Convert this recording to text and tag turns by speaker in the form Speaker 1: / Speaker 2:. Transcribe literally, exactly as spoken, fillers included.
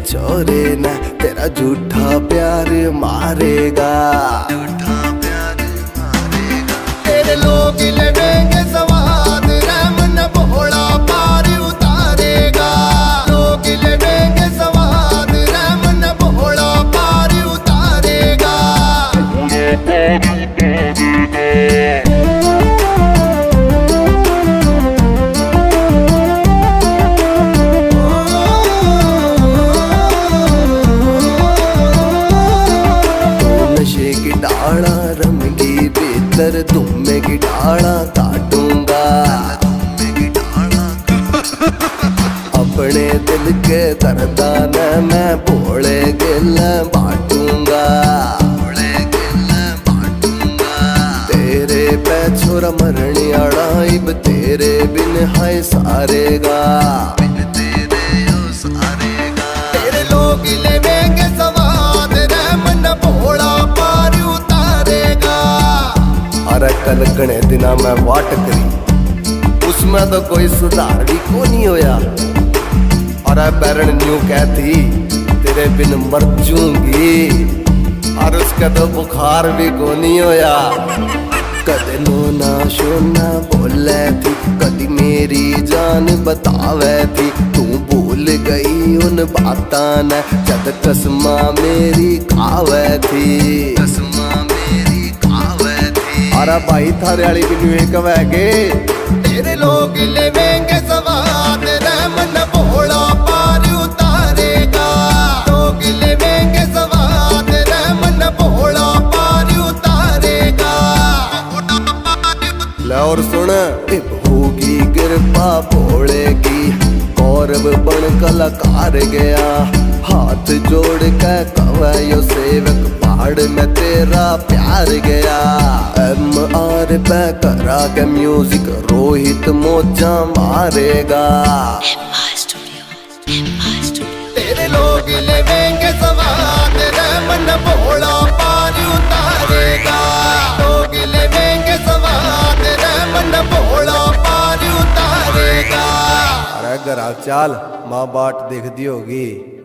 Speaker 1: छोरे न तेरा झूठा प्यार मारेगा, झूठा प्यार मारेगा। तेरे लोग लेवेंगे स्वाद रहम न भोला पार उतारेगा, लोग लेवेंगे स्वाद रहम न भोला पार उतारेगा। नशे की डाला रमगी भीतर तुम्हें की डाला काटूंगा, अपने दिल के दर्दा न मैं भोले गिल बांटूंगा, तेरे पे छोरा मरने आड़ा इब तेरे बिन हाय सारेगा, तेरे लोग लेवेंगे स्वाद रहम न भोला पार उतारेगा। अरे कल गणे दिना मैं वाट करी उसमें तो कोई सुधार भी को नहीं होया, अरे बैरन न्यू कहती तेरे बिन मर जूंगी, और उसका तो बुखार भी को नहीं होया। कदे नो ना शोना बोले थी कदी मेरी जान बतावे थी, तू भूल गई उन बातां ने जद कसमा मेरी खावे थी, कसमा मेरी खावे थी। अरे भाई थारे वाली भी एक वैगे तेरे लोग लेवेंगे स्वाद रहम न भोला पार उतारेगा, लोग लेवेंगे स्वाद रहम न भोला पार उतारेगा। ले और सुन होगी कृपा भोले की, कौरव बन कलाकार गया, हाथ जोड़ के कवे यो सेवक पहाड़ में तेरा प्यार गया। एम आर पे करा के म्यूजिक रोहित मोजा मारेगा, तेरे लोग लेवेंगे स्वाद रहम न भोला पार उतारेगा, लोग लेवेंगे स्वाद रहम न भोला पार उतारेगा। अरे घर चाल माँ बाट देख दी होगी।